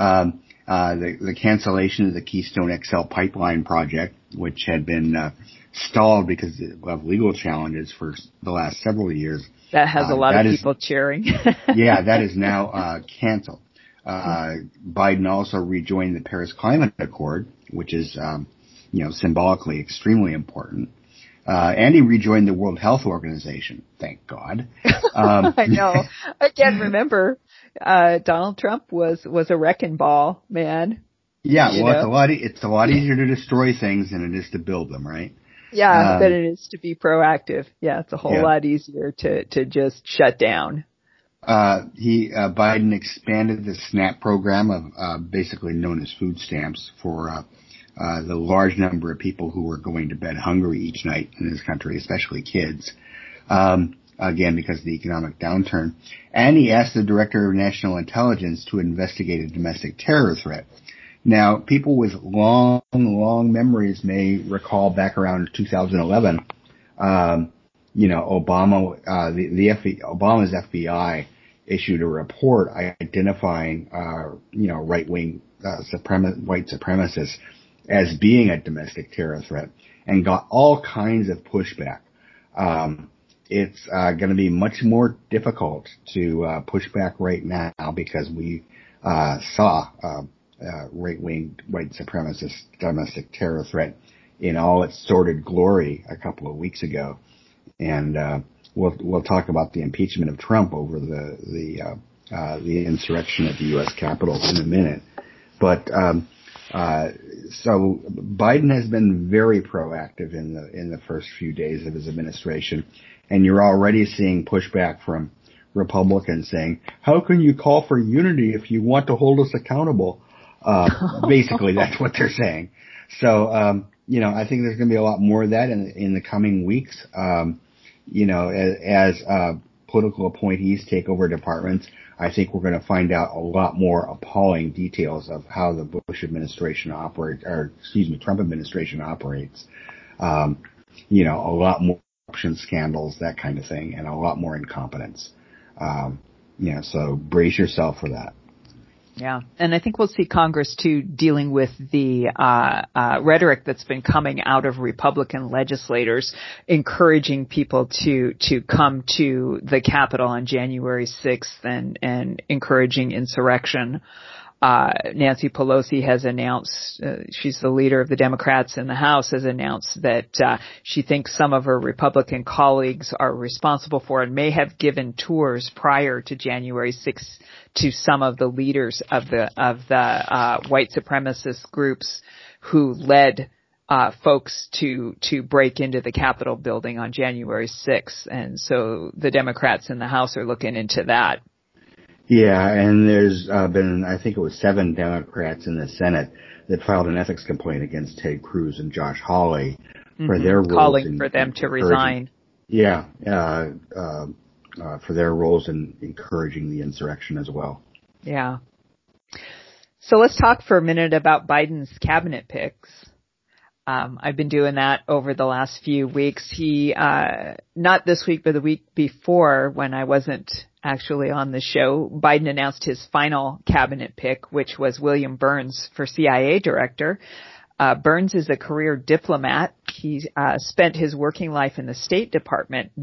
The cancellation of the Keystone XL pipeline project, which had been stalled because of legal challenges for the last several years. That has a lot of people cheering. Yeah, that is now canceled. Biden also rejoined the Paris Climate Accord, which is, symbolically extremely important. And he rejoined the World Health Organization. Thank God. I know. Again, remember, Donald Trump was a wrecking ball, man. Yeah, it's a lot easier to destroy things than it is to build them, right? Yeah, than it is to be proactive. Yeah, it's a whole lot easier to just shut down. Biden expanded the SNAP program of basically known as food stamps for the large number of people who were going to bed hungry each night in this country, especially kids. Again, because of the economic downturn. And he asked the Director of National Intelligence to investigate a domestic terror threat. Now, people with long memories may recall back around 2011, Obama's FBI issued a report identifying, right-wing white supremacists as being a domestic terror threat and got all kinds of pushback. It's going to be much more difficult to push back right now because we saw right-wing white supremacist domestic terror threat in all its sordid glory a couple of weeks ago, and we'll talk about the impeachment of Trump over the insurrection at the U.S. Capitol in a minute. But so Biden has been very proactive in the first few days of his administration, and you're already seeing pushback from Republicans saying, "How can you call for unity if you want to hold us accountable?" Basically, that's what they're saying. So, I think there's going to be a lot more of that in the coming weeks. As political appointees take over departments, I think we're going to find out a lot more appalling details of how the Trump administration operates. A lot more corruption scandals, that kind of thing, and a lot more incompetence. So brace yourself for that. Yeah. And I think we'll see Congress too dealing with the rhetoric that's been coming out of Republican legislators encouraging people to come to the Capitol on January 6th and encouraging insurrection. Nancy Pelosi has announced, she's the leader of the Democrats in the House, has announced that she thinks some of her Republican colleagues are responsible for and may have given tours prior to January 6th to some of the leaders of the white supremacist groups who led folks to break into the Capitol building on January 6th. And so the Democrats in the House are looking into that. Yeah, and there's been, I think it was 7 Democrats in the Senate that filed an ethics complaint against Ted Cruz and Josh Hawley for their roles calling for them to resign. Yeah, for their roles in encouraging the insurrection as well. Yeah. So let's talk for a minute about Biden's cabinet picks. I've been doing that over the last few weeks. He, not this week, but the week before when I wasn't actually on the show, Biden announced his final cabinet pick, which was William Burns for CIA director. Burns is a career diplomat. He spent his working life in the State Department,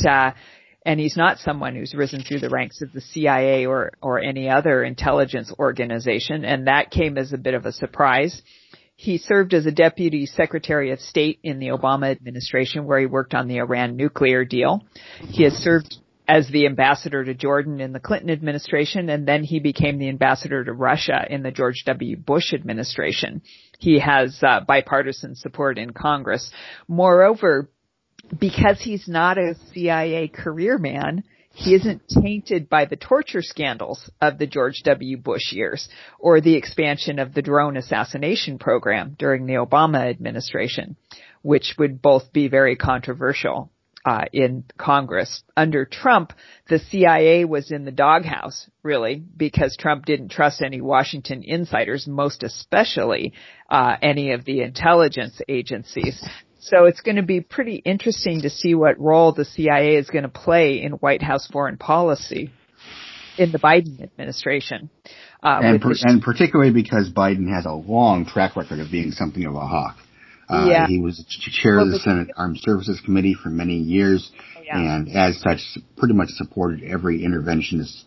and he's not someone who's risen through the ranks of the CIA or any other intelligence organization, and that came as a bit of a surprise. He served as a deputy secretary of state in the Obama administration, where he worked on the Iran nuclear deal. He has served as the ambassador to Jordan in the Clinton administration, and then he became the ambassador to Russia in the George W. Bush administration. He has bipartisan support in Congress. Moreover, because he's not a CIA career man, he isn't tainted by the torture scandals of the George W. Bush years or the expansion of the drone assassination program during the Obama administration, which would both be very controversial in Congress. Under Trump, the CIA was in the doghouse, really, because Trump didn't trust any Washington insiders, most especially any of the intelligence agencies. So it's going to be pretty interesting to see what role the CIA is going to play in White House foreign policy in the Biden administration. And particularly because Biden has a long track record of being something of a hawk. He was chair of the Senate Armed Services Committee for many years, and as such, pretty much supported every interventionist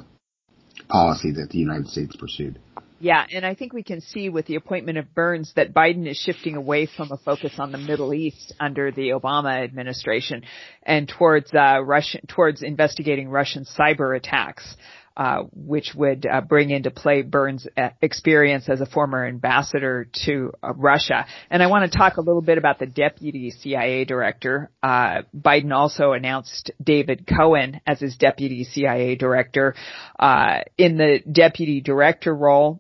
policy that the United States pursued. Yeah, and I think we can see with the appointment of Burns that Biden is shifting away from a focus on the Middle East under the Obama administration and towards investigating Russian cyber attacks, which would bring into play Burns' experience as a former ambassador to Russia. And I want to talk a little bit about the deputy CIA director. Biden also announced David Cohen as his deputy CIA director. In the deputy director role,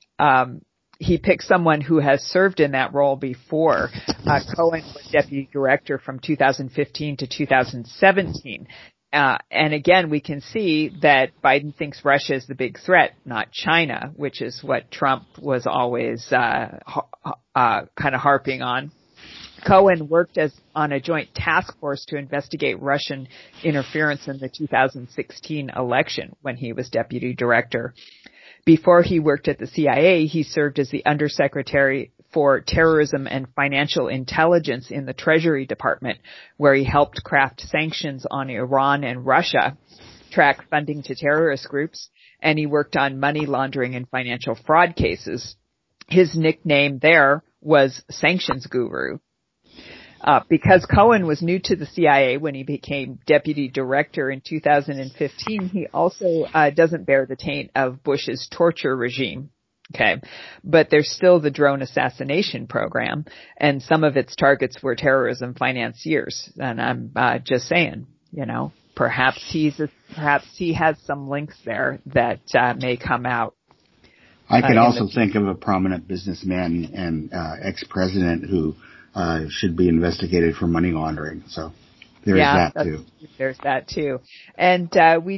he picked someone who has served in that role before. Cohen was deputy director from 2015 to 2017. And again, we can see that Biden thinks Russia is the big threat, not China, which is what Trump was always kind of harping on. Cohen worked on a joint task force to investigate Russian interference in the 2016 election when he was deputy director. Before he worked at the CIA, he served as the undersecretary for terrorism and financial intelligence in the Treasury Department, where he helped craft sanctions on Iran and Russia, track funding to terrorist groups, and he worked on money laundering and financial fraud cases. His nickname there was Sanctions Guru. Because Cohen was new to the CIA when he became deputy director in 2015, he also doesn't bear the taint of Bush's torture regime. Okay. But there's still the drone assassination program, and some of its targets were terrorism financiers. And I'm just saying, perhaps he has some links there that may come out. I can also think of a prominent businessman and ex-president who should be investigated for money laundering. So there's that too. There's that too. And we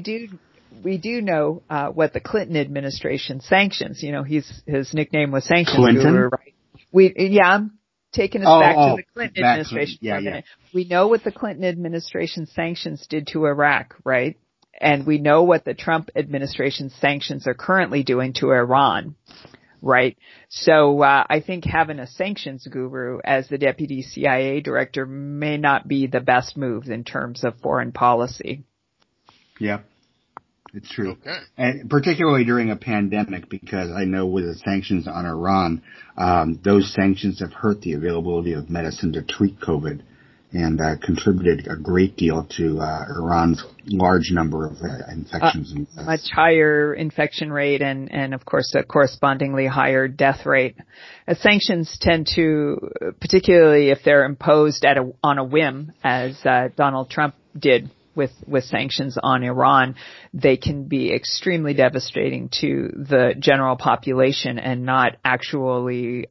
do know what the Clinton administration sanctions. His nickname was Sanctions Guru, right? I'm taking us back to the Clinton administration for a minute. We know what the Clinton administration sanctions did to Iraq, right? And we know what the Trump administration sanctions are currently doing to Iran. Right. So I think having a sanctions guru as the deputy CIA director may not be the best move in terms of foreign policy. Yeah, it's true. Okay. And particularly during a pandemic, because I know with the sanctions on Iran, those sanctions have hurt the availability of medicine to treat COVID and contributed a great deal to Iran's large number of infections. Much higher infection rate and of course, a correspondingly higher death rate. Sanctions tend to, particularly if they're imposed on a whim, as Donald Trump did with sanctions on Iran, they can be extremely devastating to the general population and not actually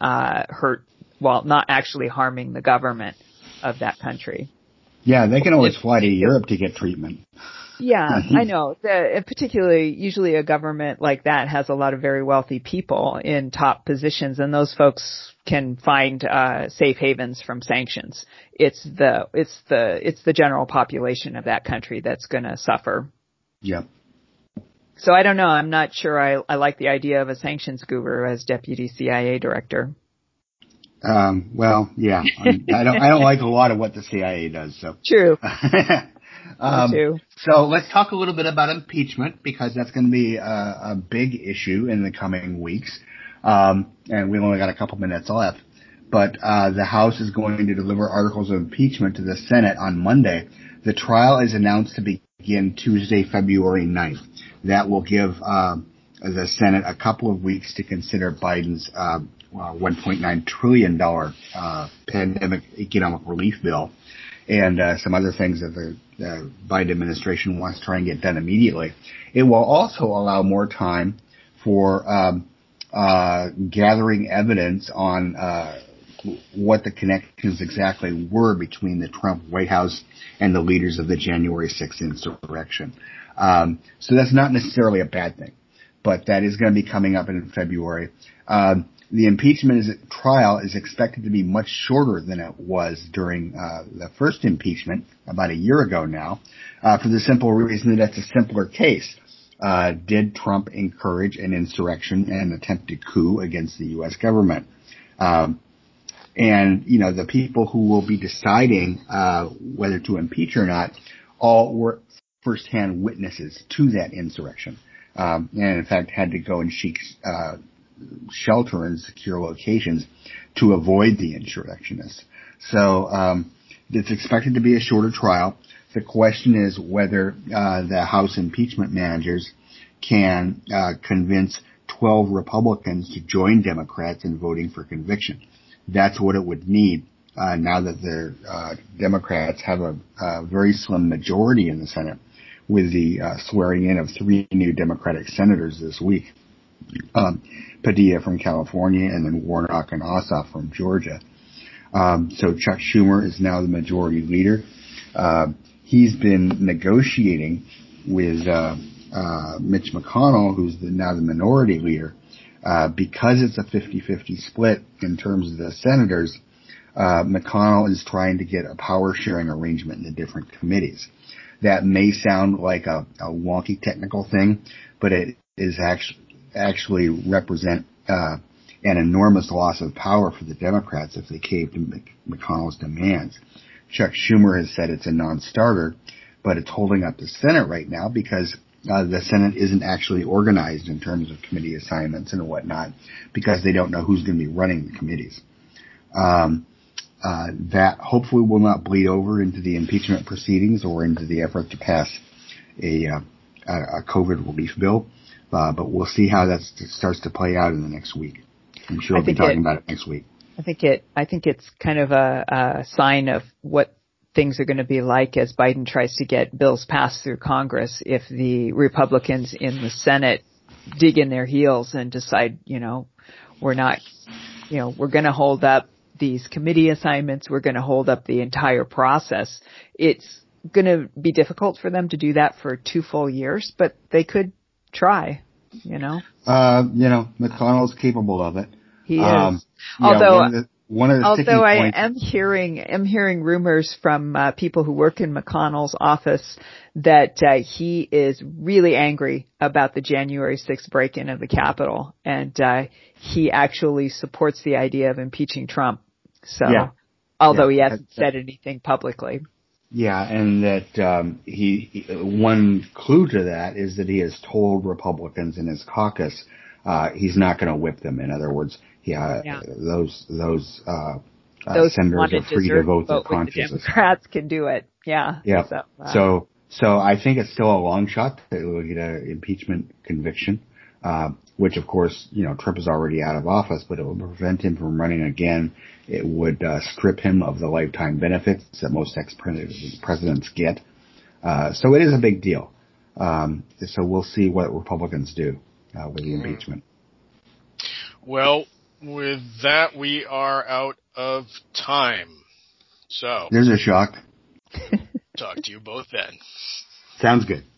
not actually harming the government of that country. Yeah, they can always fly to Europe to get treatment. Yeah, I know. Particularly, usually a government like that has a lot of very wealthy people in top positions, and those folks can find safe havens from sanctions. It's the general population of that country that's going to suffer. Yep. So I don't know. I'm not sure I like the idea of a sanctions guru as deputy CIA director. Well, yeah, I don't like a lot of what the CIA does. So true. So let's talk a little bit about impeachment, because that's going to be a big issue in the coming weeks. And we've only got a couple minutes left. But the House is going to deliver articles of impeachment to the Senate on Monday. The trial is announced to begin Tuesday, February 9th. That will give the Senate a couple of weeks to consider Biden's $1.9 trillion pandemic economic relief bill, and some other things that the Biden administration wants to try and get done immediately. It will also allow more time for gathering evidence on what the connections exactly were between the Trump White House and the leaders of the January 6th insurrection. So that's not necessarily a bad thing, but that is going to be coming up in February. The impeachment trial is expected to be much shorter than it was during the first impeachment about a year ago now, for the simple reason that it's a simpler case. Did Trump encourage an insurrection and attempted coup against the U.S. government? And, you know, the people who will be deciding whether to impeach or not all were firsthand witnesses to that insurrection, and in fact had to go and seek shelter in secure locations to avoid the insurrectionists. So it's expected to be a shorter trial. The question is whether the House impeachment managers can convince 12 Republicans to join Democrats in voting for conviction. That's what it would need now that the Democrats have a very slim majority in the Senate, with the swearing in of 3 new Democratic senators this week. Padilla from California, and then Warnock and Ossoff from Georgia. So Chuck Schumer is now the majority leader. He's been negotiating with Mitch McConnell, who's now the minority leader, because it's a 50-50 split in terms of the senators. McConnell is trying to get a power-sharing arrangement in the different committees. That may sound like a wonky technical thing, but it is actually represent an enormous loss of power for the Democrats if they cave to McConnell's demands. Chuck Schumer has said it's a non-starter, but it's holding up the Senate right now because the Senate isn't actually organized in terms of committee assignments and whatnot, because they don't know who's going to be running the committees. That hopefully will not bleed over into the impeachment proceedings or into the effort to pass a COVID relief bill. But we'll see how that starts to play out in the next week. I'm sure we'll be talking about it next week. I think it's kind of a sign of what things are going to be like as Biden tries to get bills passed through Congress if the Republicans in the Senate dig in their heels and decide, we're going to hold up these committee assignments. We're going to hold up the entire process. It's going to be difficult for them to do that for 2 full years, but they could try, McConnell's capable of it. He is. Although I am hearing rumors from people who work in McConnell's office that he is really angry about the January 6th break-in of the Capitol, and he actually supports the idea of impeaching Trump. So, although he hasn't said anything publicly. Yeah, and that he one clue to that is that he has told Republicans in his caucus he's not going to whip them. In other words, those senators are free to vote their consciences. The Democrats can do it. Yeah. Yeah. So I think it's still a long shot that we'll get an impeachment conviction, which of course, Trump is already out of office, but it will prevent him from running again. It would strip him of the lifetime benefits that most ex-presidents get. So it is a big deal. So we'll see what Republicans do with the impeachment. Well, with that, we are out of time. So there's a shock. Talk to you both then. Sounds good.